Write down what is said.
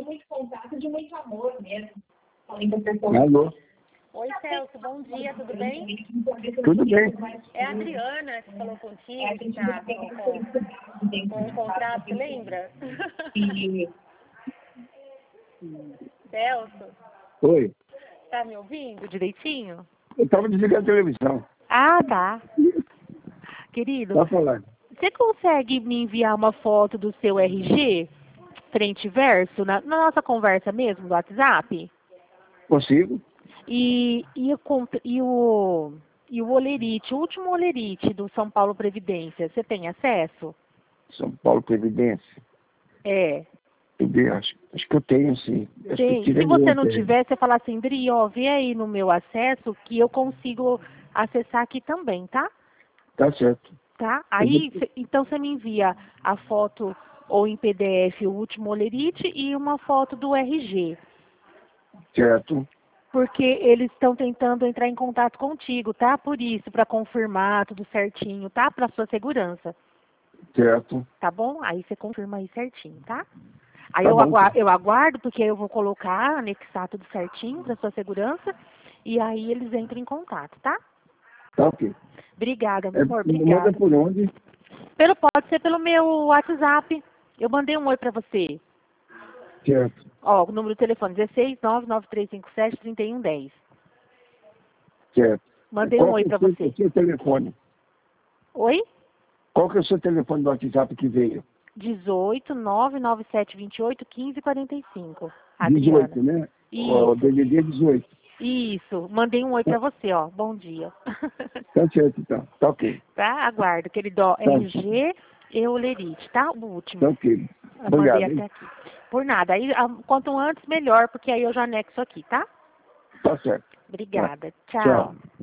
muito contato, de muito amor mesmo. Além da pessoa. Alô? Oi, Celso, bom dia, tudo bem? Tudo bem. É a Adriana que falou contigo, que tá com um contrato, você lembra? Celso, Oi. tá me ouvindo direitinho? Eu estava desligando a televisão. Ah, tá. Querido, Tá falando. você consegue me enviar uma foto do seu RG, frente e verso, na nossa conversa mesmo, do WhatsApp? Consigo? E o olerite, o último olerite do São Paulo Previdência, você tem acesso? São Paulo Previdência. É. Acho que eu tenho, sim. Tem. Se você não tiver, você fala assim, Dri, ó, vê aí no meu acesso que eu consigo acessar aqui também, tá? Tá certo. Tá? Aí, então você me envia a foto ou em PDF o último olerite e uma foto do RG. Certo. Porque eles estão tentando entrar em contato contigo, tá? Por isso, para confirmar tudo certinho, tá? Para sua segurança. Certo. Tá bom? Aí você confirma aí certinho, tá? Aí Tá eu aguardo, porque eu vou colocar, anexar tudo certinho para sua segurança, e aí eles entram em contato, tá? Tá ok. Obrigada, meu amor, Manda obrigada. por onde? Pode ser pelo meu WhatsApp. Eu mandei um oi para você. Certo. Ó, o número do telefone 16 99357 3110. Certo. Mandei um oi para você. Qual que é o seu telefone? Oi? Qual que é o seu telefone do WhatsApp que veio? 18 99728 1545. Adriana. 18, né? Isso. O DDD 18. Isso. Mandei um oi pra você, ó. Bom dia. Tá certo, então. Tá ok. Tá? Aguardo. Querido, ó, RG Eulerite, tá? O último. Tá ok. Eu mandei Obrigado, até hein? aqui. Por nada. Aí, quanto antes, melhor, porque aí eu já anexo aqui, tá? Tá certo. Obrigada. Tá. Tchau. Tchau.